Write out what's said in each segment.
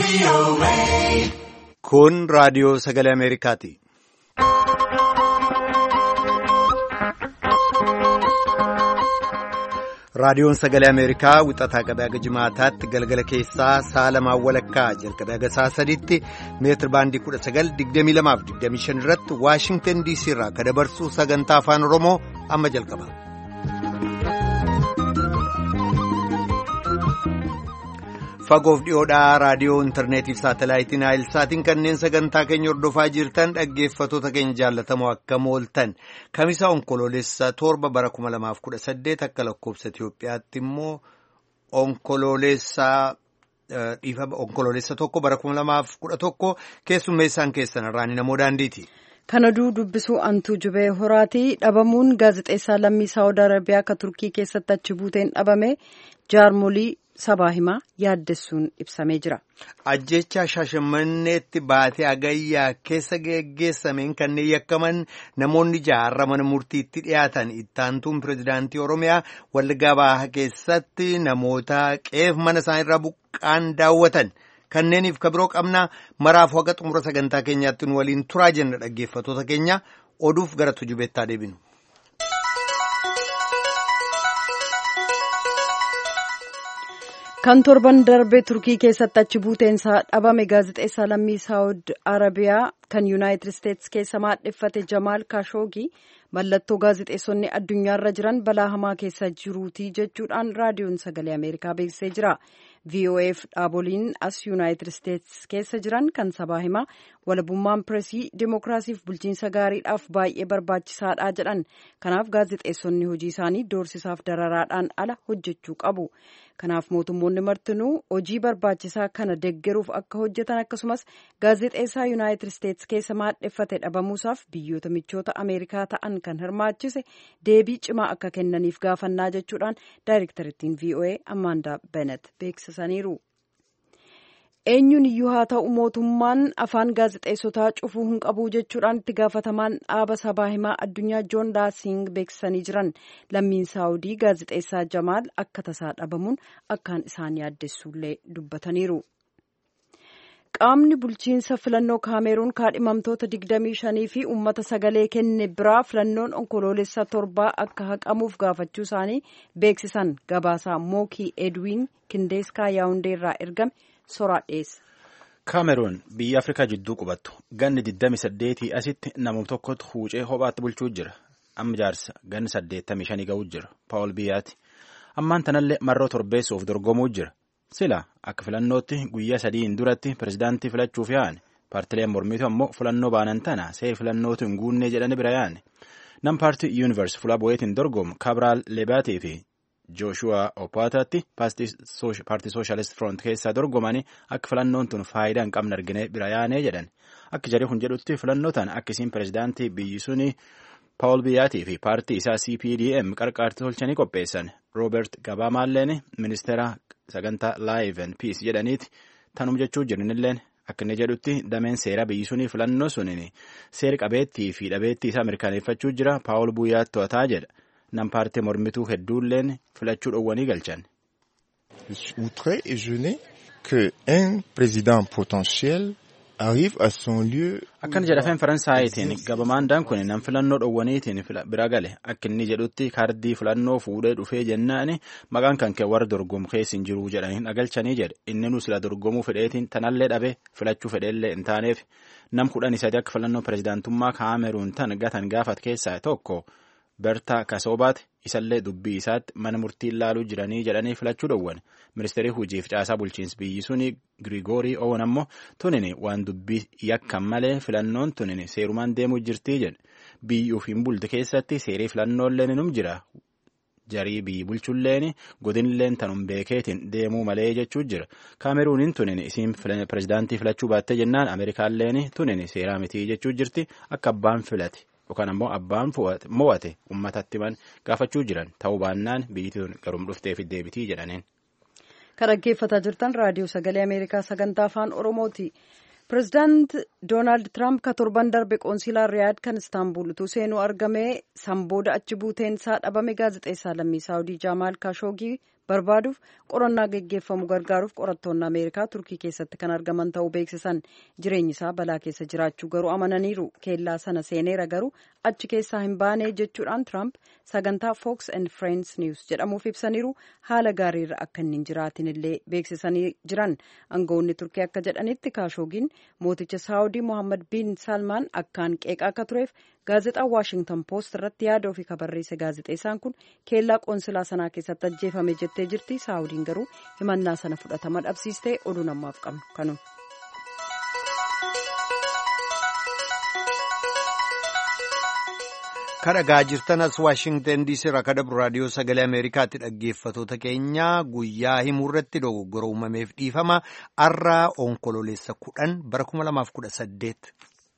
Kun raadiyoo sagalee Ameerikaati. Raadiyoon sagalee Ameerikaa wixataa qabee haga jimaataatti galgala keessaa sa'a lamaan walakkaa jalqabee haga sa'a sadiitti meetir baandii 1922-25 irratti Waashingtan DC irraa kan dabarsu sagantaa afaan Oromoo amma jalqaba. Fagoof dhiyoodhaa raadiyoo intarneetii fi saatalaayitiin Naayilsaatiin kanneen sagantaa keenya hordofaa jirtan dhaggeeffattoota keenya jaallatamoo akkam ooltan kamisaa onkoloolessa 7 bara 2018 akka lakkoofsa Itiyoophiyaatti immoo onkoloolessa 1 bara 2011 keessummeessaan keessan irraan namoo daandiiti. Kana dubbisuu Antuu Jubee Horaatii dhabamuun gaazexeessaa lammii Saawud Arabiyaa akka Turkii keessatti achi buuteen dhabame jaarmolii sabaa himaa yaaddessuun ibsamee jira. Ajjeechaa Shaashamanneetti baatee Agayyaa keessa geggeessameen kanneen yakkaman namoonni 6 mana murtiitti dhiyaatan ittaantuun pirezidaantii Oromiyaa Wallaggaa Bahaa keessatti namoota qeef mana isaaniirraa buqqaan daawwatan. Kanneeniif kabiroo qabnaa maraaf waqa xumura sagantaa keenyaatti nu waliin turaa jenna dhaggeeffattoota keenya oduuf gara tujubeettaa deebinu. Kan torban darbe Turkii keessatti achi buuteensaa dhabame gaazexeessaa lammii Saawud Arabiyaa kan Yuunaayitid Isteetsi keessa maadheffate Jamaal Kaashoogii mallattoo gaazexeessonni addunyaarra jiran balaa hamaa keessa jiruutii jechuudhaan raadiyoon sagalee Ameerikaa beeksisee jira. VOAf dhaaboliin as Yuunaayitid Isteetsi keessa jiran kan sabaa himaa walabummaan pireesii dimookiraasiif bulchiinsa gaariidhaaf baay'ee barbaachisaadha jedhan. Kanaaf gaazexeessonni hojii isaanii doorsisaaf dararaadhaan ala hojjechuu qabu. Kanaaf mootummoonni martinuu hojii barbaachisaa kana deeggaruuf akka hojjetan akkasumas gaazexeessaa Yuunaayitid Isteetsi keessa maadheffate dhabamuusaaf biyyoota michoota Ameerikaa ta'an kan hirmaachise deebii cimaa akka kennaniif gaafannaa jechuudhaan daayirektarittiin VOA Amaandaa Benet beeksisaniiru. Eenyuun iyyuu haa ta'u mootummaan afaan gaazexeessotaa cufuu hin qabu jechuudhaan itti gaafatamaan dhaaba sabaa himaa addunyaa Joon Daasing beeksisanii jiran. Lammiin Saawudii gaazexeessaa Jamaal akka tasaa dhabamuun akkaan isaan yaaddessuullee dubbataniiru. Qaamni bulchiinsa filannoo Kaameruun kaadhimamtoota 25 fi uummata sagalee kenne biraa filannoon onkoloolessa 7 akka haqamuuf gaafachuu isaanii beeksisan. Gabaasaa Mookii Edwiin Kindeeskaa Yaawundee irraa ergame. Kaameruun biyya Afrikaa jidduu qubattu ganni 28 asitti namuma tokkotu huucee kophaatti bulchuu jira. Amma jaarsa ganni 85 ga'uu jira. Paawul Biyyaati. Ammaan tanallee marroo torbeessuuf dorgomuu jira. Sila akka filannootti guyyaa 3 duratti pirezidaantii filachuuf yaa'an. Paartileen mormiitu ammoo filannoo baanan tana seera filannootu hin guunne jedhani bira yaa'an. Nam paartii yuunivarsi fuula bu'eetiin dorgomu Kaabiraal Leebaatii fi Jooshuwaa Oppaataatti paartii Sooshalist Front keessaa dorgomanii akka filannoon tun faayidaa hin qabne argine bira yaanee jedhan. Akka jarri kun jedhutti filannootaan akkasiin pirezidaantii biyyi suni Paawul Biyyaatii fi paartii isaa CPDM qarqaartii tolchanii qopheessan. Roobert Gabamaalleen ministeera sagantaa Live and Peace jedhaniiti tanum jechuu jiranilleen akka inni jedhutti dameen seera biyyi suni filannoo suniin seera qabeettii fi dhabeettii isaa mirkaneeffachuu jira. Paawul Biyyaatti to'ataa jedha. Nam paartii mormituu hedduulleen filachuu dhowwanii galchan. Je suis outré et gêné que un président potentiel arrive à son lieu. Akkana jedhafeen Faransaayitiin Gabamaan kun nam filannoo dhowwaniitiin bira gale akka inni jedhutti kaardii filannoo fuudhee dhufee jennaani maqaan kan kee warra dorgomu keessa hin jiru jedhanii dhagalchanii jedhe. Inni nu sila dorgomuu fedheetiin tanallee dhabe filachuu fedheellee hin taaneef nam 13 akka filannoo pirezidaantummaa Kaameruun tan gatan gaafat keessaa tokko. Bertaa Kasoobaati isallee dubbii isaatti mana murtii ilaaluu jiranii jedhanii filachuu dhowwan. Ministeerri hojiif caasaa bulchiinsi biyyi suni Girigoorii Owen ammoo tunini waan dubbii yakkan malee filannoon tunini seerumaan deemuu jirtii jedhe. Biyyuuf hin bulte keessatti seerii filannoolleen num jira. Jarii biyyi bulchulleen godinilleen tanum beekeetiin deemuu malee jechuu jira. Kaameruuniin tunini isiin pirezidaantii filachuu baattee jennaan Ameerikaalleen tunini seeraa mitii jechuu jirti akka abbaan filate. Yookaan ammoo abbaan mo'ate uummatatti himan gaafachuu jiran ta'uu baannaan biyyittiin garum dhufteef deebitii jedhaniin. Kan dhaggeeffataa jirtan raadiyoo sagalee Ameerikaa sagantaa afaan Oromooti. Pireezidaant Doonaald Tiraamp ka torban darbe qoonsilaa Riyaad kan Istaanbul utuu seenuu argame san booda achi buuteen isaa dhabame gaazexeessaa lammii Saawudii Jamaal Kaashoogii barbaaduuf qorannaa geggeeffamu gargaaruuf qorattoonni Ameerikaa Turkii keessatti kan argaman ta'uu beeksisan. Jireenyi isaa balaa keessa jiraachuu garuu amananiiru. Keellaa sana seeneera garuu achi keessaa hin baane jechuudhaan Trump sagantaa Fox and Friends News jedhamuuf ibsaniiru. Haala gaariirra akka inni hin jiraatin illee beeksisanii jiran. Aangawoonni Turkii akka jedhanitti Kaashoogiin mooticha Saawudii Mohammed bin Salmaan akkaan qeeqaa akka tureef gaazexaan Washington Post irratti yaada ofii barreesse. Gaazexeessaan kun keellaa qoonsilaa sanaa keessatti ajjeefame jettee jirti. Saawudiin garuu himannaa sana fudhatama dhabsiistee oduu namaaf qabnu kanuma. Kadhagaa jirtan as Waashingtan DC irraa kadhabru raadiyoo sagalee Ameerikaatti dhaggeeffatoota keenya guyyaa himuu irratti dogoggora uumameef dhiifama arraa onkololeessa 10 bara 2018.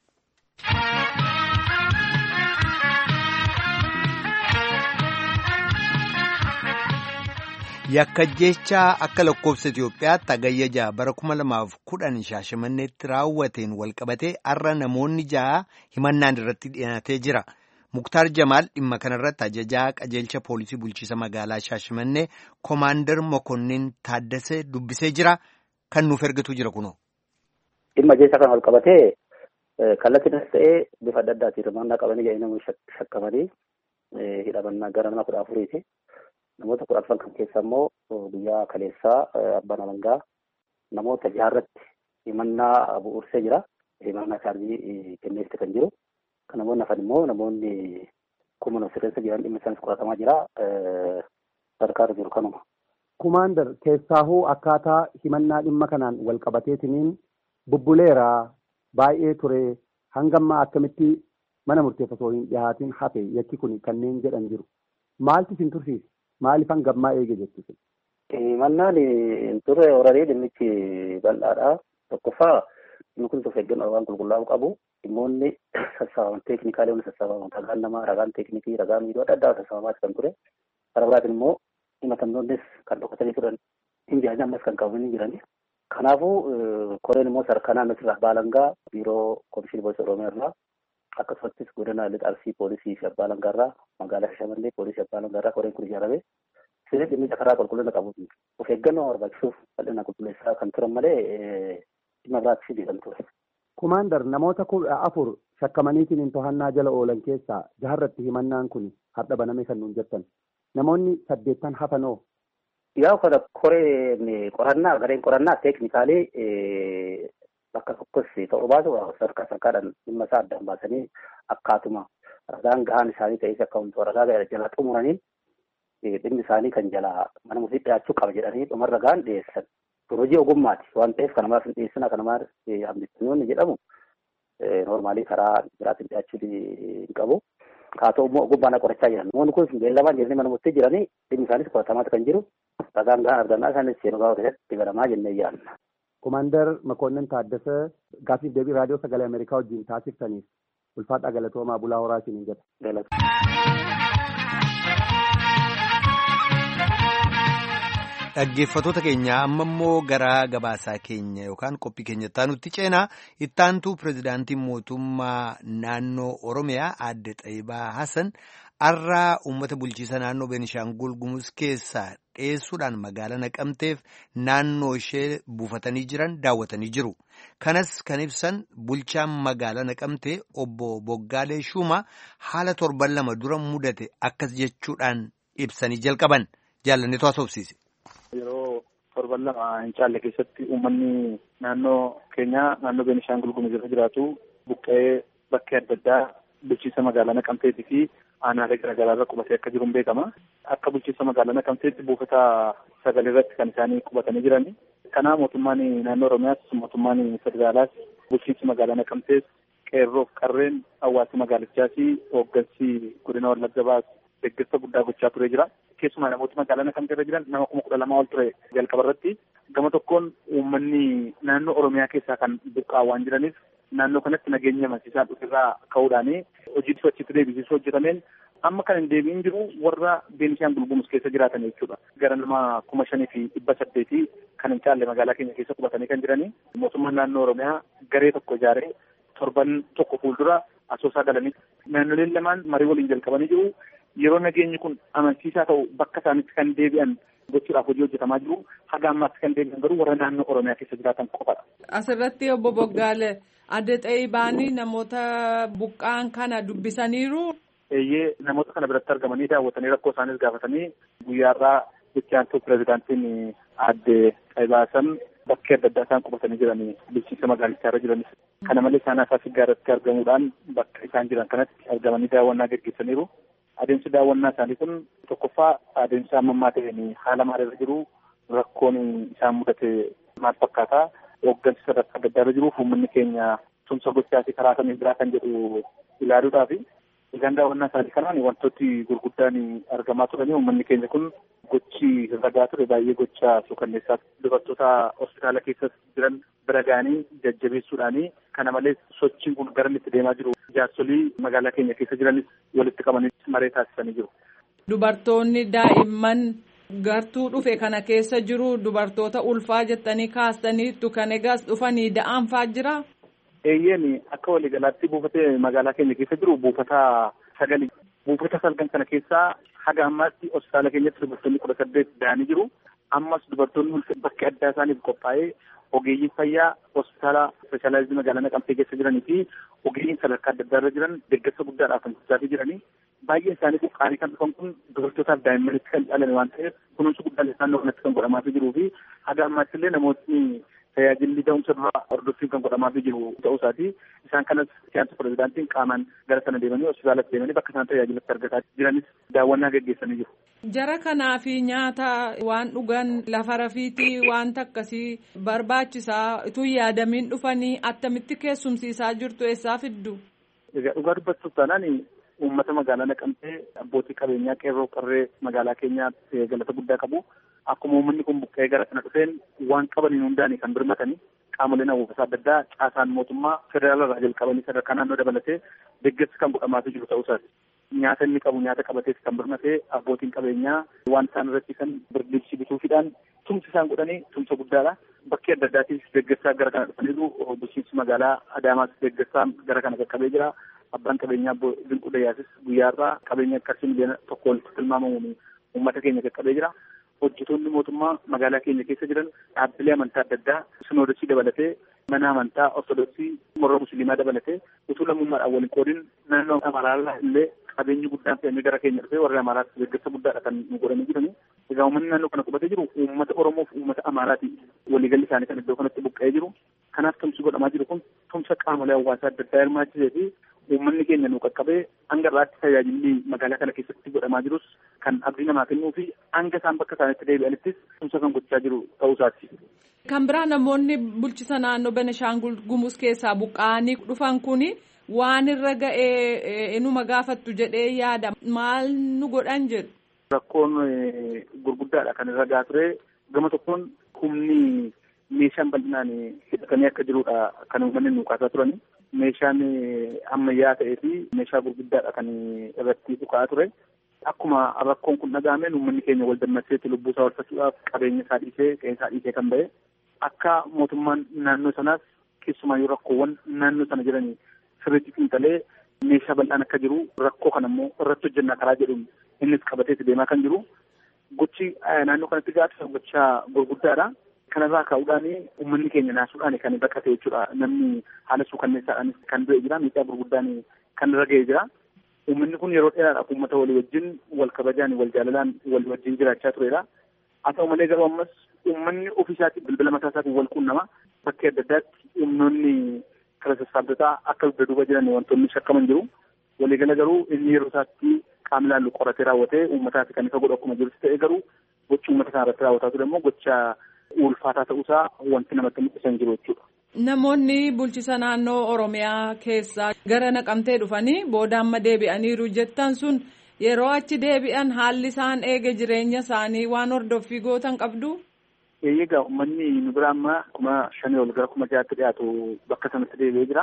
Yakka jechaa akka lakkoofsa Itoophiyaatti hagayya 6 bara 2010 Shaashamanneetti raawwateen walqabatee arra namoonni 6 himannaan irratti dhiyaatee jira. Muktaar Jamaal dhimma kanarratti ajajaa qajeelcha poolisii bulchiisa magaalaa Shaashimannee Koomaandar Mokonnin Taaddasee dubbisee jira. Kan nuuf ergitu jira kunoo. Dhimma jecha kan walqabatee kallattiinis ta'ee bifa adda addaatiin hirmaannaa qabanii jedhanii namoonni shakkamanii hidhamannaa gara nama 14ti. Namoota 14 kan keessa immoo guyyaa kaleessaa abbaan alangaa namoota 6 irratti himannaa bu'uursee jira. Himannaa chaarjii kenneefte kan jiru. Kan namoonni hafan immoo namoonni kumana sirreessa jiran dhimma isaanis qoratamaa jira. Sarkaara jiru kanuma. Kumaandar keessaahuu akkaataa himannaa dhimma kanaan walqabateetiniin bubbuleeraa baay'ee ture hangammaa akkamitti mana murteef osoo hin dhihaatiin hafe yakki kun kanneen jedhan jiru. Maaltu isin tursiise? Maaliif hangammaa eege jettu? Himannaan hin turre horarii dhimmichi bal'aadha. Tokkoffaa inni kun of eeggannoo waan qulqullaa'uu qabu. Dhimmoonni sassaabaman teeknikaalee waliin sassaabaman ragaan namaa, ragaan teeknikii, ragaan miidhoo adda addaa sassaabamaa kan ture. Karaa biraatiin immoo himatamtoonnis kan dhokatanii turan hin jiran ammas kan qabamanii jiran. Kanaafuu koreen immoo sadarkaa naannoo irraa abbaa alangaa biiroo komishinii poolisii oromiyaa irraa akkasumas godina lixa arsii poolisii fi abbaa alangaa irraa magaalaa Shaashamannee poolisii abbaa alangaa irraa koreen kun ijaarame sirrii dhimmicha karaa qulqullina qabu of eeggannoo barbaachisuuf bal'ina qulqulleessaa kan turan malee dhimma biraatti jedhan ture. Kumaandar namoota 14 shakkamaniitiin to'annaa jala oolan keessaa 6 irratti himannaan kun har'a baname kan nuun jettan. Namoonni 8 hafanoo. Yaa kana koreen qorannaa gareen qorannaa teeknikaalee bakka tokkos ta'uu baatu sarkaadhaan dhimma isaa addaan baasanii akkaatuma ragaan gahaan isaanii ta'es akka wantoota ragaa jala xumuraniin dhimmi isaanii kan jala mana murtii dhiyaachuu qaba jedhanii dhuma ragaan dhiyeessan. Hojii ogummaati waan ta'eef kan namaaf hin dhiyeessina kan namaaf hambistinoonni jedhamu noormaalii karaa biraatiin dhiyaachuu hin qabu. Haa ta'u immoo ogummaan qorachaa jiran. Namoonni kun beellamaan jiranii mana murtii jiranii dhimmi isaanis qoratamaati kan jiru. Ragaan gahaan argannaa isaanis seenuu gaafa keessatti galamaa jennee yaadna. Koomaandar Mokonnin Taaddasee gaaffiif deebii raadiyoo sagalee Ameerikaa wajjin taasiftaniif ulfaadhaa galatoomaa bulaa horaa isiniin jedha. Dhaggeeffatoota keenya amma immoo gara gabaasaa keenya yookaan qophii keenya ittaanutti ceenaa ittaantuu pirezidaantiin mootummaa naannoo Oromiyaa aadde Xaayibaa Hasan har'aa uummata bulchiisa naannoo Beenishaangul Gumuz keessaa dheessuudhaan magaalaa Naqamteef naannoo ishee buufatanii jiran daawwatanii jiru. Kanas kan ibsan bulchaan magaalaa Naqamtee obbo Boggaalee Shumaa haala torban lama dura mudate akkas jechuudhaan ibsanii jalqaban jaalanneetu haasofsiise. Yeroo torban lama hin caalle keessatti uummanni naannoo keenyaa naannoo Beenishaangul Gumuz irra jiraatu buqqa'ee bakkee adda addaa bulchiisa magaalaa Naqamteetii fi aanaalee garaagaraa irra qubatee akka jiru beekama. Akka bulchiisa magaalaa Naqamteetti buufata 9 irratti kan isaanii qubatanii jirani. Kana mootummaan naannoo Oromiyaas mootummaan federaalaas bulchiinsi magaalaa Naqamtees qeerroof qarreen hawaasa magaalichaas hooggansi godina Wallagga Bahaa deeggarsa guddaa gochaa turee jira. Keessumaa namoota magaalaa Naqamtee irra jiran nama 12,000 ol ture jalqaba irratti. Gama tokkoon uummanni naannoo Oromiyaa keessaa kan buqqa'aa waan jiraniif naannoo kanatti nageenya amansiisaa dhufirraa ka'uudhaan hojii achitti deebisisuu hojjetameen amma kan hin deebiin jiru warra Beenishaangul Gumuz keessa jiraatan jechuudha. Gara nama 5,800 kan hin caalle magaalaa keenya keessa qubatanii kan jiranii. Mootummaan naannoo Oromiyaa garee tokko ijaaree torban tokko fuuldura asoosaa galanii naannoleen lamaan marii waliin jalqabanii jiru. yeroo nageenyi kun amansiisaa ta'u bakka isaanitti kan deebi'an gochuudhaaf hojii hojjetamaa jiru. Haga ammaatti kan deebi'an garuu warra naannoo Oromiyaa keessa jiraatan qofadha. Asirratti obbo Boggaale adda ta'ee baanii namoota buqqaan kana dubbisaniiru. Eeyyee namoota kana biratti argamanii daawwatanii rakkoo isaaniis gaafatanii guyyaarraa itti aantuu pirezidaantiin adde Qaybaasan bakkee adda addaa isaan qubatanii jiranii bulchiinsa magaalichaa irra jiranis. Kana malees isaan asaa siggaarratti argamuudhaan bakka isaan jiran kanatti argamanii daawwannaa gaggeessaniiru. Adeemsi daawwannaa isaanii kun tokkoffaa adeemsa ammammaa ta'een haala maalirra jiru rakkoon isaan mudate maal fakkaata hooggansi sadarkaa adda addaa irra jiruuf uummanni keenya tumsa gochaa fi karaa kamiin biraa kan jedhu ilaaluudhaafi. Egaan daawwannaa isaanii kanaan wantooti gurguddaan argamaa turanii uummanni keenya kun gochi ragaa ture baay'ee gocha suukanneessaa dubartoota hospitaala keessa jiran bira ga'anii jajjabeessuudhaanii kana malees sochiin kun gara itti deemaa jiru jaarsolii magaalaa keenya keessa jiranis walitti qabanii maree taasisanii jiru. Dubartoonni daa'imman gartuu dhufe kana keessa jiru dubartoota ulfaa jettanii kaastaniittu kan egaas dhufanii da'aanfaa jira. Eeyyeen akka waliigalaatti buufatee magaalaa keenya keessa jiru buufata 9. Buufata 9 kana keessaa haga ammaatti hospitaala keenyatti dubartoonni 18 da'anii jiru. Ammas dubartoonni bakka addaa isaaniif qophaa'ee ogeeyyiin fayyaa hospitaala ispeeshaalaayizii magaalaa Naqamtee keessa jiranii fi ogeeyyiin sadarkaa adda addaa irra jiran deeggarsa guddaadhaaf kan gochaa jiranii. Baay'een isaanii buqqaanii kan dhufan kun dubartootaaf daa'immanitti kan caalan waan ta'eef kunuunsi guddaan isaan kanatti kan godhamaa jiruu fi haga ammaatti illee namootni tajaajilli da'umsa duraa hordoffiin kan godhamaa jiru ta'uu isaati. Isaan kanas siyaasa pirezidaantiin qaamaan gara sana deemanii hospitaalatti deemanii bakka isaan tajaajilatti argataa jiranis daawwannaa gaggeessanii jiru. Jara kanaa fi nyaata waan dhugan lafa rafiitii wanta akkasii barbaachisaa utuu yaadamiin dhufanii attamitti keessumsiisaa jirtu eessaa fiddu? Egaa dhugaa dubbachuuf taanaan uummata magaalaa Naqamtee abbootii qabeenyaa qeerroo qarree magaalaa keenyaa galata guddaa qabu. Akkuma uummanni kun buqqee gara kana dhufeen waan qabaniin hundaanii kan birmatanii qaamoleen hawaasaa adda addaa caasaan mootummaa federaala irraa jalqabanii sadarkaa naannoo dabalatee deeggarsi kan godhamaa jiru ta'uu isaati. Nyaata inni qabu nyaata qabatees kan birmatee abbootiin qabeenyaa waan isaan irratti kan birbirsi bituufiidhaan tumsi isaan godhanii tumsa guddaadha. Bakkee adda addaatiif deeggarsaa gara kana dhufaniiru bulchiinsi magaalaa Adaamaas deeggarsaa gara kana qaqqabee jira. Abbaan qabeenyaa Dinquu Dayyaasis guyyaarraa qabeenya qarshii miliyoona 1 walitti tilmaamamuun uummata keenya qaqqabee jira. Hojjetoonni mootummaa magaalaa keenya keessa jiran dhaabbilee amantaa adda addaa sinoodosii dabalatee mana amantaa ortodoksii warra musliimaa dabalatee utuu lammummaadhaan waliin qoodin naannoo Amaaraarraa illee qabeenyi guddaan fe'amee gara keenya dhufee warra Amaaraatti deeggarsa guddaadha kan nu godhanii jiranii. Egaa uummanni naannoo kana qubatee jiru uummata Oromoo fi uummata Amaaraati waliigalli isaanii kan iddoo kanatti buqqa'ee jiru. Kanaaf tumsi godhamaa jiru kun tumsa qaamolee hawaasaa adda addaa hirmaachisee fi uummanni keenya nu qaqqabee hanga irraatti tajaajilli magaalaa kana keessatti godhamaa jirus kan abdii namaa kennuu fi hanga isaan bakka isaanitti deebi'anittis tumsa kan gochaa jiru ta'uu isaati. Kan biraa namoonni bulchisa naannoo Benishaangul Gumuz keessaa buqqa'anii dhufan kuni waan irra ga'ee inuma gaafattu jedhee yaada maal nu godhan jedhu. Rakkoon gurguddaadha kan irra gahaa ture gama tokkoon humni meeshaan bal'inaan hidhatanii akka jirudha kan uummanni nu kaasaa turani. Meeshaan ammayyaa ta'ee fi meeshaa gurguddaadha kan irratti dhukaa ture. Akkuma rakkoon kun dhaga'ameen uummanni keenya wal dammaqseetti lubbuu isaa oolfachuudhaaf qabeenya isaa dhiisee qe'ee isaa dhiisee kan ba'e. Akka mootummaan naannoo sanaas keessumaayyuu rakkoowwan naannoo sana jiranii sirriitti xiinxalee meeshaa bal'aan akka jiru rakkoo kana immoo irratti hojjennaa karaa jedhuun innis qabateetti deemaa kan jiru. Gochi naannoo kanatti gaafisa gochaa gurguddaadha. Kanarraa ka'uudhaan uummanni keenya naasuudhaan kan baqate jechuudha. Namni haala suukanneessaadhaan kan du'e jira. Miidhaa gurguddaan kan irra ga'ee jira. Uummanni kun yeroo dheeraadhaaf uummata walii wajjin wal kabajaan wal jaalalaan walii wajjin jiraachaa turedha. Haa ta'u malee garuu ammas uummanni ofii isaatii bilbila mataa isaatiin wal quunnama. Bakkee adda addaatti humnoonni kara sassaabdotaa akka dugda duuba jiran wantoonni shakkaman jiru. Waliigala garuu inni yeroo isaatti qaamni ilaallu qoratee raawwatee uummataaf kan isa godhu akkuma jirutti ta'e garuu gochi uummata kana irratti raawwataa ture immoo gocha ulfaataa ta'uusaa wanti namatti mul'isan jiru jechuudha. Namoonni bulchisa naannoo Oromiyaa keessaa gara Naqamtee dhufanii booda amma deebi'aniiru jettan sun yeroo achi deebi'an haalli isaan eege jireenya isaanii waan hordoffii gootan qabdu. Egaa uummanni nu bira amma 5,000 ol gara 6,000 dhiyaatu bakka sanatti deebi'ee jira.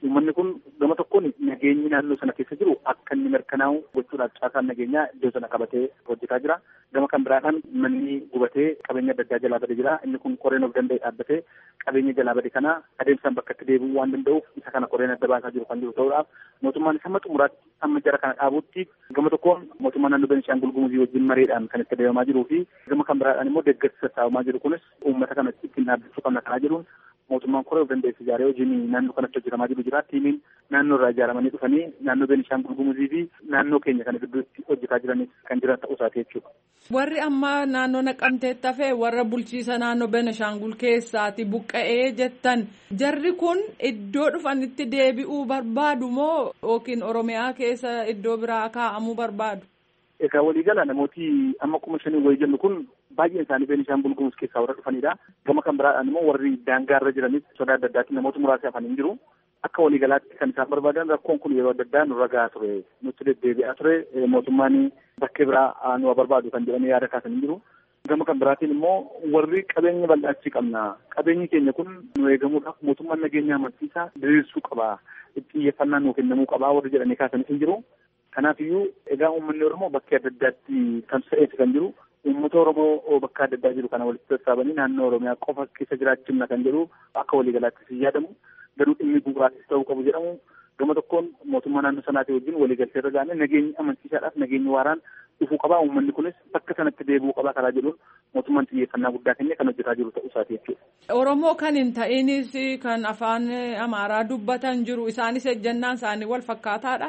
Uummanni kun gama tokkoon nageenyi naannoo sana keessa jiru akka inni mirkanaa'u gochuudhaaf caasaan nageenyaa iddoo sana qabatee hojjetaa jira. Gama kan biraadhaan manni gubatee qabeenya adda addaa jalaa bade jira. Inni kun koreen of danda'e dhaabbatee qabeenya jalaa bade kana adeemsaan bakka itti deebi'uu waan danda'uuf isa kana koreen adda baasaa jiru kan jiru ta'uudhaaf mootummaan hamma xumuraatti amma jara kana dhaabutti gama tokkoon mootummaan naannoo Beenishaangul Gumuzii wajjin mareedhaan kan itti adeemamaa jiruu fi gama kan biraadhaan immoo deeggarsa sassaabamaa jiru kunis uummata kana ittiin dhaabbachuu qabna kanaa jiruun mootummaan koree of danda'e ijaaree hojiin naannoo kanatti hojjetamaa jiru jira. Tiimiin naannoo irraa ijaaramanii dhufanii naannoo Beenishaangul Gumuzii fi naannoo keenya kana gidduutti hojjetaa jiranis kan jiran ta'uu isaati jechuudha. Warri amma naannoo Naqamteetti hafee warra bulchiisa naannoo Beenishaangul keessaati buqqa'ee jettan jarri kun iddoo dhufanitti deebi'uu barbaadu moo yookiin Oromiyaa keessa iddoo biraa kaa'amuu barbaadu? Egaa waliigala namooti amma 5,000 wayii jennu kun baay'een isaanii Beenishaangul Gumuz keessaa warra dhufanidha. Gama kan biraadhaan immoo warri daangaa irra jiranis sodaa adda addaatiin namoota muraasa hafanii jiru. Akka waliigalaatti kan isaan barbaadan rakkoon kun yeroo adda addaa nurra gahaa ture. Nutti deddeebi'aa ture. Mootummaan bakkee biraa nu barbaadu kan jedhanii yaada kaasanii jiru. Gama kan biraatiin immoo warri qabeenya bal'aachii qabna. Qabeenyi keenya kun nu eegamuudhaaf mootummaan nageenya amansiisaa diriirsuu qaba. Xiyyeeffannaa nuu kennamuu qaba warri jedhanii kaasanii hin jiru. Kanaafiyyuu egaa uummanni Oromoo bakkee adda addaatti tamsa'eeti kan jiru. Uummata Oromoo bakka adda addaa jiru kana walitti sassaabanii naannoo Oromiyaa qofa keessa jiraachifna kan jedhu akka waliigalaattis hin yaadamu. Garuu dhimmi bu'uuraatis ta'uu qabu jedhamu. Gama tokkoon mootummaa naannoo sanaatii wajjin waliigaltee irra gaane nageenyi amansiisaadhaaf nageenyi waaraan dhufuu qaba. Uummanni kunis bakka sanatti deebi'uu qaba karaa jedhuun mootummaan xiyyeeffannaa guddaa kennee kan hojjetaa jiru ta'uu isaati jechuudha. Oromoo kan hin ta'inis kan afaan Amaaraa dubbatan jiru isaanis ejjennaan isaanii wal fakkaataadha.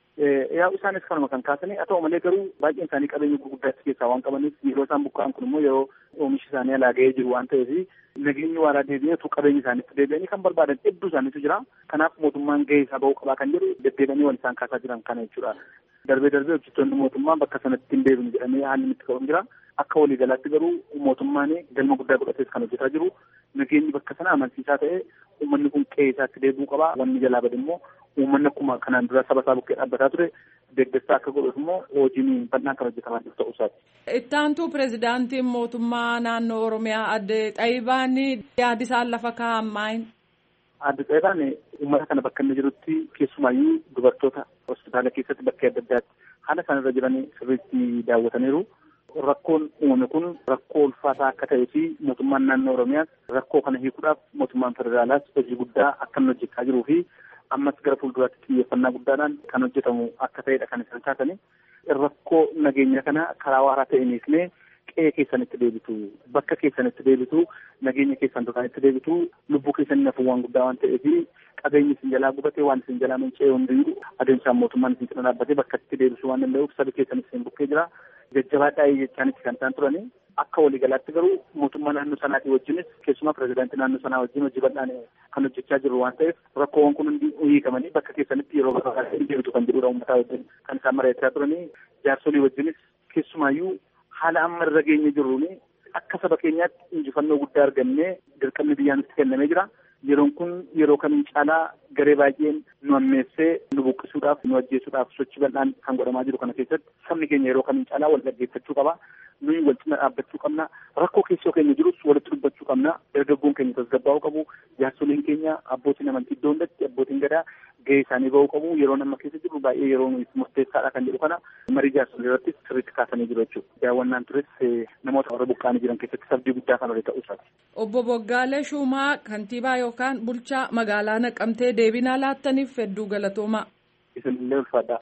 Yaa isaanis kanuma kan kaasanii haa ta'u malee garuu baay'een isaanii qabeenya gurguddaatti keessaa waan qabaniif yeroo isaan buqqa'an kun immoo yeroo oomishi isaanii alaa ga'ee jiru waan ta'eef nageenyi waaraa deebi'eetu qabeenya isaaniitti deebi'anii kan barbaadan hedduu isaaniitu jira. Kanaaf mootummaan gahee isaa ba'uu qabaa kan jedhu deddeebi'anii wal isaan kaasaa jiran kana jechuudha. Darbee hojjettoonni mootummaa bakka sanatti hin deebinu jedhamee haalli itti ka'uun jira. Akka waliigalaatti garuu mootummaan galma guddaa godhatees kan hojjetaa jiru. Nageenyi bakka sana amansiisaa ta'ee uummanni kun qe'ee isaatti deebi'uu qabaa. Wanni jalaa bade immoo uummanni akkuma kanaan dura saba isaa bukkee dhaabbataa ture deeggarsa akka godhuuf immoo hojiin bal'aan kan hojjetamaa jiru ta'uu isaati. Ittaantuu pirezidaantiin mootummaa naannoo Oromiyaa adde Xaayibaan yaadi isaan lafa kaa'an maali? Adde Xaayibaan uummata kana bakka inni jirutti keessumaayyuu dubartoota hospitaala keessatti bakkee adda addaatti haala isaanirra jiran sirriitti daawwataniiru. Rakkoon uumame kun rakkoo ulfaataa akka ta'ee fi mootummaan naannoo Oromiyaas rakkoo kana hiikuudhaaf mootummaan federaalaas hojii guddaa akka inni hojjechaa jiruu fi ammas gara fuulduraatti xiyyeeffannaa guddaadhaan kan hojjetamu akka ta'edha kan isaan kaasanii. Rakkoo nageenya kana karaa waaraa ta'een hiiknee qe'ee keessanitti deebitu, bakka keessanitti deebitu, nageenya keessan duraanitti deebitu, lubbuu keessanii nafuun waan guddaa waan ta'eef qabeenyi isin jalaa gubatee waan isin jalaa manca'ee hundiyyuu adeemsaan mootummaan isin cina dhaabbatee bakka itti deebisuu waan danda'uuf sabi keessan isin bukkee jira. Jajjabaadhaa jechaanitti kan isaan turanii akka waliigalaatti garuu mootummaa naannoo sanaatii wajjinis keessumaa pirezidaantii naannoo sanaa wajjin hojii bal'aan kan hojjechaa jiru waan ta'eef rakkoowwan kun hundi hiikamanii bakka keessanitti yeroo barbaadan deebitu kan jedhudha uummataa wajjin kan isaan mari'achaa turanii jaarsolii wajjinis keessumaayyuu haala amma irra geenye jirruun akka saba keenyaatti injifannoo guddaa argannee dirqamni biyyaa nutti kennamee jira. Yeroon kun yeroo kamiin caalaa garee baay'een nu ammeessee nu buqqisuudhaaf nu ajjeesuudhaaf sochii bal'aan kan godhamaa jiru kana keessatti sabni keenya yeroo kamiin caalaa wal dhaggeeffachuu qaba. Nuyi wal cina dhaabbachuu qabna. Rakkoo keessoo keenya jirus walitti dubbachuu qabna. Dargaggoon keenya tasgabbaa'uu qabu. Jaarsoliin keenya abbootiin amantii iddoo hundatti abbootiin gadaa gahee isaanii ba'uu qabu. Yeroo amma keessa jiru baay'ee yeroo murteessaadha kan jedhu kana marii jaarsolii irratti sirriitti kaasanii jiru jechuudha. Daawwannaan tures namoota warra buqqaanii jiran keessatti sabdii guddaa kan ta'uu isaati. Obbo Boggaalee Shumaa kantiibaa yookaan bulchaa magaalaa Naqamtee deebii nuuf laattaniif hedduu galatoomaa. Isinillee ulfaadhaa.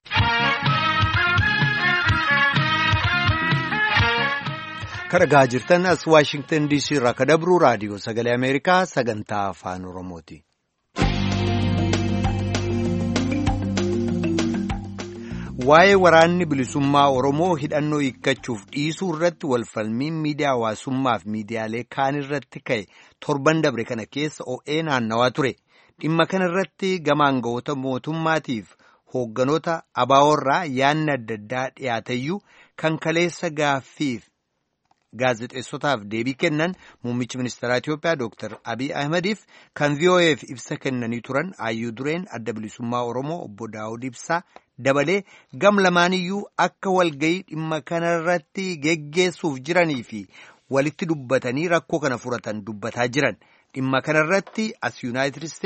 Dhaggeeffachaa jirtan as Waashingtan DC irraa kan dabru raadiyoo sagalee Ameerikaa sagantaa afaan Oromooti. Waa'ee waraanni bilisummaa Oromoo hidhannoo hiikkachuuf dhiisuu irratti walfalmiin miidiyaa hawaasummaa fi miidiyaalee kaan irratti ka'e torban dabre kana keessa o'ee naannawaa ture. Dhimma kana irratti gama aangawoota mootummaatiif hoogganoota abaaworraa yaanni adda addaa dhiyaateyyuu kan kaleessa gaaffiif gaazexeessotaaf deebii kennan muummichi ministeeraa Itiyoophiyaa Dr. Abiy Ahmediif kan VOA'f ibsa kennanii turan Hayyuu Dureen adda bilisummaa Oromoo obbo Daawud Ibsaa dabalee gam lamaaniyyuu akka walgayii dhimma kanarratti geggeessuuf jiranii fi walitti dubbatanii rakkoo kana furatan dubbataa jiran. Dhimma kanarratti as Yuunaayitid Isteets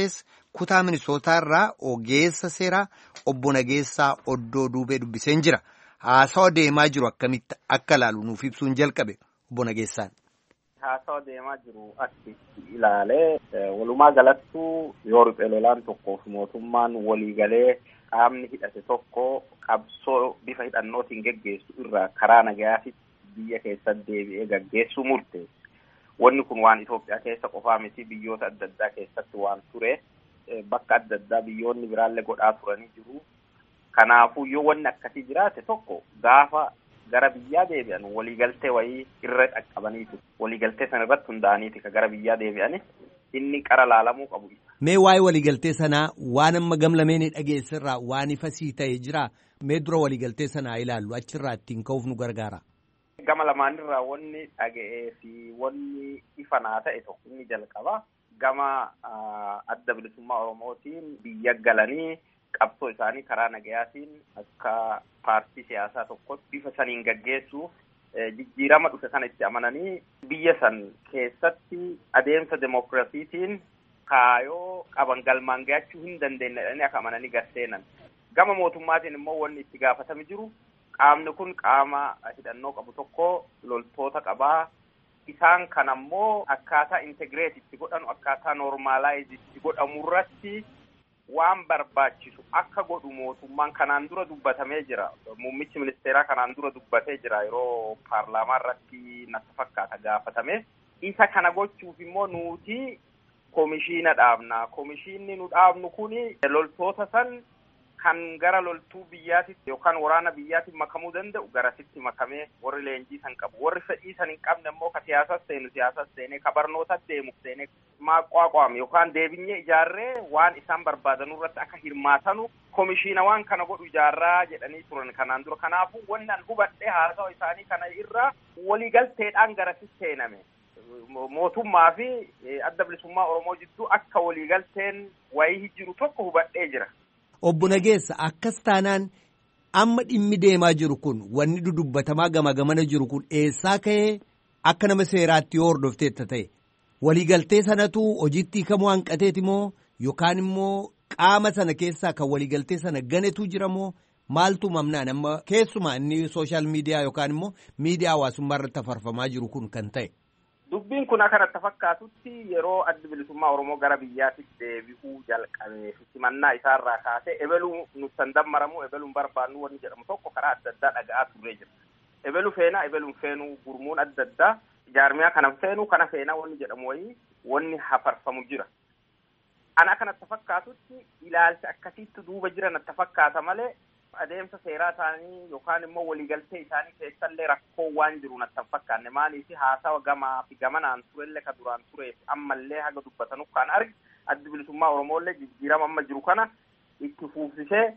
kutaa Minisootaarraa ogeessa seeraa obbo Nageessaa Oddoo Duubee dubbiseen jira. Haasawa deemaa jiru akkamitti akka ilaalu nuuf ibsuun jalqabe obbo Nageessaan. Haasawa deemaa jiru asitti ilaalee walumaa galattuu yoo riphee lolaan tokkoof mootummaan waliigalee qaamni hidhate tokko qabsoo bifa hidhannootiin geggeessu irraa karaa nagayaatti biyya keessatti deebi'ee gaggeessuu murteesse. Wanni kun waan Itoophiyaa keessa qofaa miti biyyoota adda addaa keessatti waan ture bakka adda addaa biyyoonni biraallee godhaa turanii jiru. Kanaafuu yoo wanni akkasii jiraate tokko gaafa gara biyyaa deebi'an waliigaltee wayii irra dhaqqabaniitu waliigaltee sana irratti hundaa'aniiti ka gara biyyaa deebi'ani inni qara laalamuu qabu. Mee waa'ee waliigaltee sanaa waan amma gamlameen dhageessirraa waan ifa sii ta'e jira mee dura waliigaltee sanaa ilaallu achirraa ittiin ka'uuf nu gargaara. Gama lamaanirraa wanni dhaga'ee fi wanni ifa naa ta'e tokko inni jalqaba gama adda bilisummaa Oromootiin biyya galanii qabsoo isaanii karaa nagayaatiin akka paartii siyaasaa tokkotti bifa saniin gaggeessuuf jijjiirama dhufe sana itti amananii biyya san keessatti adeemsa demokiraasiitiin kaayoo qaban galmaan ga'achuu hin dandeenye akka amananii garseenan. Gama mootummaatiin immoo wanni itti gaafatame jiru qaamni kun qaama hidhannoo qabu tokko loltoota qabaa. Isaan kan ammoo akkaataa integreet itti godhanu akkaataa noormaalaayiz itti godhamu irratti waan barbaachisu akka godhu mootummaan kanaan dura dubbatamee jira. Muummichi ministeeraa kanaan dura dubbatee jira yeroo paarlaamaa irratti natti fakkaata gaafatame. Isa kana gochuuf immoo nuti komishiina dhaabna. Komishiinni nu dhaabnu kuni loltoota san kan gara loltuu biyyaatitti yookaan waraana biyyaatti makamuu danda'u garasitti makamee warri leenjii san qabu warri fedhii san hin qabne immoo ka siyaasas seenee ka barnootas deemu seenee maaqwaaqwaame yookaan deebinyee ijaarree waan isaan barbaadan irratti akka hirmaatanu komishiina waan kana godhu ijaarraa jedhanii turan kanaan dura. Kanaafuu wanni an hubadhee haasawa isaanii kana irraa waliigalteedhaan garasitti seename. Mootummaa fi adda bilisummaa Oromoo jidduu akka waliigalteen wayii jiru tokko hubadhee jira. Obbo Nageessa akkas taanaan amma dhimmi deemaa jiru kun wanni dudubbatamaa gama gamana jiru kun eessaa ka'ee akka nama seeraatti yoo hordofteetta ta'e waliigaltee sanatu hojiitti hiikamuu hanqateeti moo yookaan immoo qaama sana keessaa kan waliigaltee sana ganetu jira moo maaltu mamnaan amma keessumaa inni sooshaal miidiyaa yookaan immoo miidiyaa hawaasummaa irratti afarfamaa jiru kun kan ta'e. Dubbiin kun akka natti fakkaatutti yeroo adda bilisummaa Oromoo gara biyyaatti deebi'uu jalqabee simannaa isaarraa kaasee ebeluu nutti dammaramu ebeluun barbaannu wanni jedhamu tokko karaa adda addaa dhaga'aa turree jira. Ebeluu feenaa ebeluun feenuu gurmuun adda addaa jaarmiyaa kana feenuu kana feenaa wanni jedhamu wayii wanni hafarfamu jira. Ana akka natti fakkaatutti ilaalcha akkasiitti duuba jira natti fakkaata malee adeemsa seeraa isaanii yookaan immoo waliigaltee isaanii keessallee rakkoo waan jiru natti fakkaanne maaliif haasawa gamaa fi gamanaan turellee ka duraan tureef ammallee haga dubbatanu kan argi addi bilisummaa Oromoollee jijjiirama amma jiru kana itti fuufsisee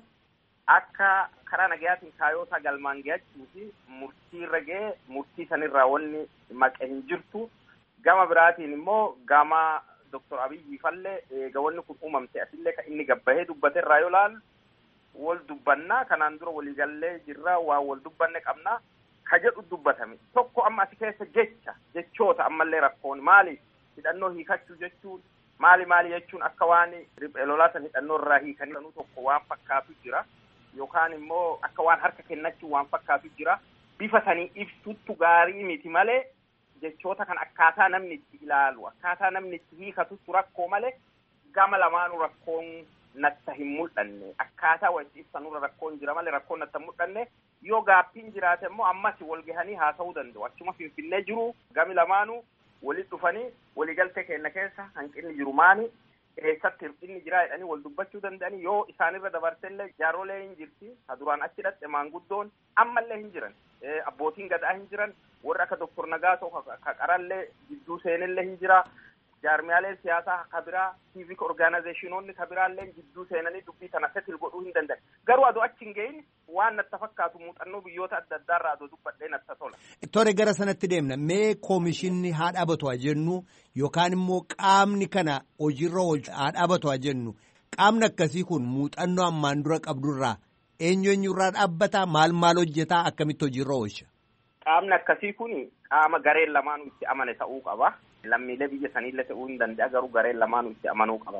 akka karaa nagayaatiin kaayootaa galmaan ga'achuu fi murtii irra ga'ee murtii sanirraa wanni maqe hin jirtu. Gama biraatiin immoo gama Dr. Abiyyi fallee eega wanni kun uumamte asillee kan inni gabbahee dubbateerraa yoo laalu wal dubbannaa kanaan dura waliigallee jirra waan wal dubbanne qabnaa ka jedhu dubbatame tokko amma asi keessa jechoota ammallee rakkoon maali hidhannoo hiikachuu jechuun maali jechuun akka waan riphee lolaasan hidhannoo irraa hiikanii tokko waan fakkaatu jira yookaan immoo akka waan harka kennachuu waan fakkaatu jira bifa sanii ibsuttu gaarii miti malee jechoota kan akkaataa namni itti ilaalu akkaataa namni itti hiikatutu rakkoo malee gama lamaanuu rakkoon natta hin mul'anne akkaataa walitti ibsanurra rakkoon jira malee rakkoon natta hin mul'anne yoo gaaffiin jiraate immoo ammas wal gahanii haasa'uu danda'u achuma finfinnee jiru gami lamaanuu walitti dhufanii waliigaltee kenna keessa hanqinni jiru maani eessatti hir'inni jira jedhanii wal dubbachuu danda'anii yoo isaanirra dabarsellee jaaroolee hin jirti ha duraan achi dhaqxe maanguddoon ammallee hin jiran abbootiin gadaa hin jiran warri akka Dr. Nagaasoo ka qarallee jidduu seenillee hin jira. Jaarmiyaaleen siyaasaa kabiraa civic organizationoonni kabiraallee jidduu seenanii dubbii tana setil godhuu hin danda'an. Garuu adoo achi hin gahin waan natti fakkaatu muuxannoo biyyoota adda addaarraa adoo dubbadhee natti tola. Tore gara sanatti deemna. Mee koomishinni haa dhaabatu haa jennu yookaan immoo qaamni kana hojiirra oolchu haa dhaabatu haa jennu. Qaamni akkasii kun muuxannoo ammaan dura qabdurraa eenyurraa dhaabbataa maal hojjetaa akkamitti hojiirra oolcha? Qaamni akkasii kun qaama gareen lamaanuu itti amane ta'uu qaba. Lammiilee biyya sanillee ta'uu hin danda'a garuu gareen lamaanuu itti amanuu qaba tokko.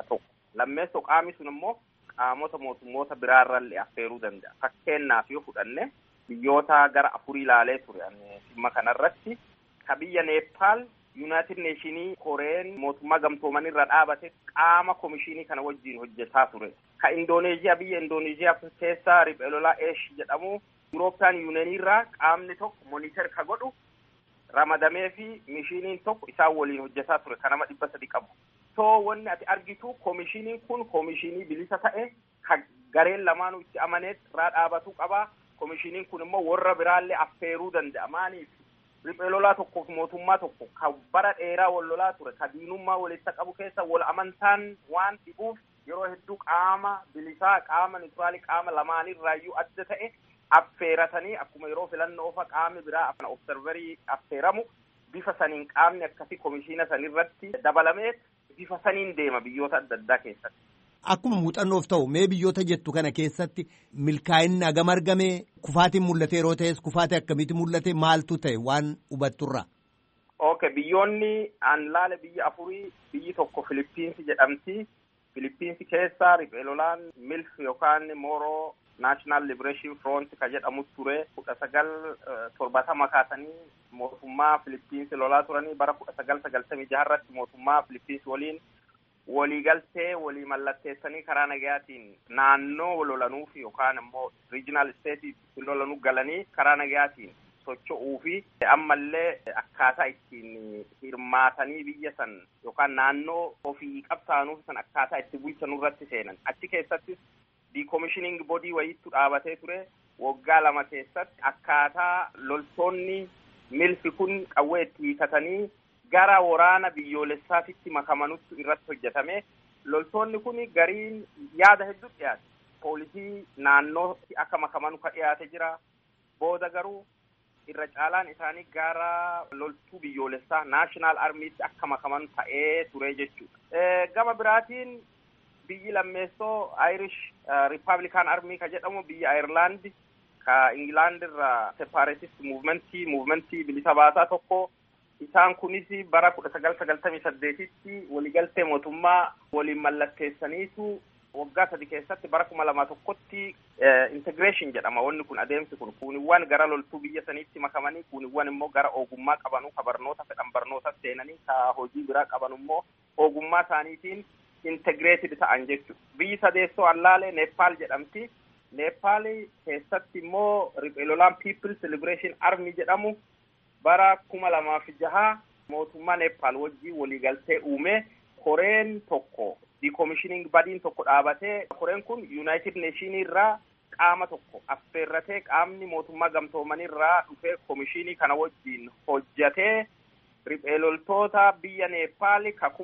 Lammeessoo qaamni sun immoo qaamota mootummoota biraarrallee affeeruu danda'a. Fakkeenyaaf yoo fudhanne biyyoota gara 4 ilaalee ture dhimma kanarratti ka biyya Neepaal United Nations Koreen mootummaa gamtoomanirra dhaabate qaama komishinii kana wajjin hojjetaa ture. Ka Indooneeziyaa biyya Indooneeziyaa keessaa riphee lolaa Eesh jedhamu European Union irraa qaamni tokko monitor ka godhu ramadamee fi mishiniin tokko isaan waliin hojjetaa ture kanama 300 qabu. So wanni ati argitu komishiniin kun komishinii bilisa ta'e ka gareen lamaanuu itti amaneet irraa dhaabatu qaba. Komishiniin kun immoo warra biraallee affeeruu danda'a. Maaliif riphee lolaa tokkoof mootummaa tokko ka bara dheeraa wal lolaa ture ka diinummaa walitti qabu keessa wal amantaan waan dhibuuf yeroo hedduu qaama bilisaa qaama nituraalii qaama lamaanirraayyuu adda ta'e affeeratanii akkuma yeroo filannoo fa qaamni biraa afaan observerii affeeramu bifa saniin qaamni akkasii komishina sanirratti dabalamee bifa saniin deema biyyoota adda addaa keessatti. Akkuma muuxannoof ta'u mee biyyoota jettu kana keessatti milkaa'inni hagam argame kufaatiin mul'ate yeroo ta'es kufaatii akkamitti mul'ate maaltu ta'e waan hubatturra? Okay, biyyoonni an laale biyya 4 biyyi tokko Filipiinsi jedhamti. Filipiinsi keessa riphee lolaan MILF yookaan Moro National Liberation Front ka jedhamu ture 1970 kaasanii mootummaa Filipiinsi lolaa turanii bara 1996 irratti mootummaa Filipiinsi waliin waliigaltee walii mallatteessanii karaa nagayaatiin naannoo lolanuuf yookaan immoo regional state lolanuu galanii karaa nagayaatiin socho'uu fi ammallee akkaataa ittiin hirmaatanii biyya san yookaan naannoo ofii qabsaanuuf san akkaataa itti bulchanuu irratti seenan. Achi keessattis decommissioning body wayiitu dhaabatee ture waggaa 2 keessatti akkaataa loltoonni milfi kun qawwee itti hiikatanii gara waraana biyyoolessaatitti makamanutti irratti hojjetame. Loltoonni kun gariin yaada hedduu dhiyaate. Poolisii naannootti akka makamanu ka dhiyaate jira. Booda garuu irra caalaan isaanii gara loltuu biyyoolessaa National Armytti akka makaman ta'ee ture jechuudha. Gama biraatiin biyyi lammeessoo Irish Republican Army ka jedhamu biyya Ireland ka England irraa separatist movementii bilisa baasaa tokko isaan kunis bara 1998tti waliigaltee mootummaa waliin mallatteessaniitu waggaa 3 keessatti bara 2001tti integration jedhama. Wanni kun adeemsi kun kuuniwwan gara loltuu biyya saniitti makamanii kuuniwwan immoo gara ogummaa qabanuu ka barnoota fedhan barnoota seenanii ka hojii biraa qaban immoo ogummaa isaaniitiin integrated ta'an jechuudha. Biyyi sadeessoo allaalee Neepaal jedhamti. Neepaal keessatti immoo riphee lolaan People's Liberation Army jedhamu bara 2006 mootummaa Neepaal wajjin waliigaltee uume koreen tokko decommissioning bodiin tokko dhaabatee koreen kun United Nations irraa qaama tokko affeerratee qaamni mootummaa gamtoomanii irraa dhufee komishinii kana wajjin hojjatee riphee loltoota biyya Neepaal ka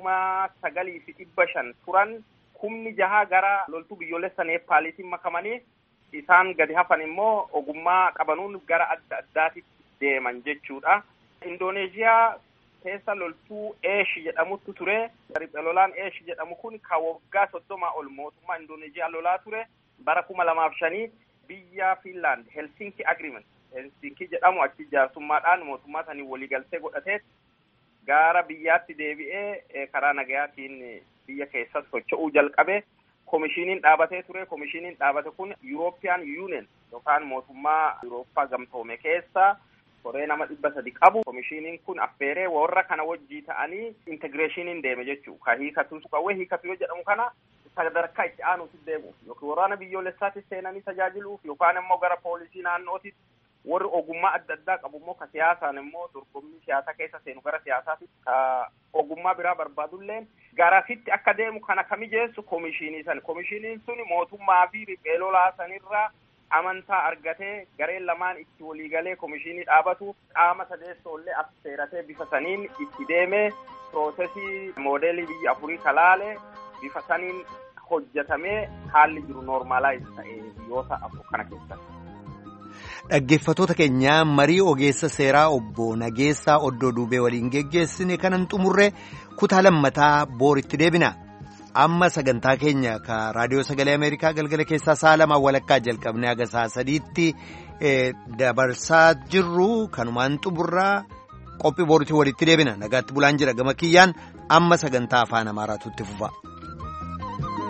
9,500 turan 6,000 gara loltuu biyyoolessa Neepaalitiin makamanii isaan gadi hafan immoo ogummaa qabanuun gara adda addaatitti deeman jechuudha. Indooneeziyaa keessa loltuu Eesh jedhamutu ture. Riphee lolaan Eesh jedhamu kun ka waggaa 30 ol mootummaa Indooneeziyaa lolaa ture. Bara 2005 biyya Finland Helsinki Agreement Helsinki jedhamu achi jaarsummaadhaan mootummaa sanii waliigaltee godhatee gara biyyaatti deebi'ee karaa nagayaatiin biyya keessatti socho'uu jalqabe. Komishiniin dhaabatee ture. Komishiniin dhaabate kun European Union yookaan mootummaa Eurooppaa gamtoome keessa koree nama 300 qabu. Komishiniin kun affeeree warra kana wajjii ta'anii integrationiin deeme jechuudha. Ka hiikatu qawwee hiikatu yoo jedhamu kana sadarkaa itti aanuutti deemuuf yookiin waraana biyyoolessaatti seenanii tajaajiluuf yookaan immoo gara poolisii naannootti warri ogummaa adda addaa qabu immoo ka siyaasaan immoo dorgommii siyaasaa keessa seenu gara siyaasaatti ka ogummaa biraa barbaadulleen garasitti akka deemu kana kamijeessu komishinii san. Komishiniin sun mootummaa fi riphee lolaa sanirraa amantaa argatee gareen lamaan itti waliigalee komishinii dhaabatu qaama sadeessoollee affeeratee bifa saniin itti deemee piroosesii moodeelii biyya 4 kalaale bifa saniin hojjetamee haalli jiru noormaalaayiz ta'ee biyyoota 4 kana keessatti. Dhaggeeffattoota keenya marii ogeessa seeraa obbo Nageessaa Oddoo Duubee waliin geggeessine kanan xumurre kutaa lammataa booritti deebina. Amma sagantaa keenya ka raadiyoo sagalee Ameerikaa galgala keessaa sa'a 2 walakkaa jalqabnee haga sa'a 3tti dabarsaa jirru kanumaan xumurraa qophii booritti walitti deebina. Nagaatti bulaan jira gama kiyyaan amma sagantaa afaan Amaaraatu itti fufa.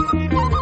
Thank you.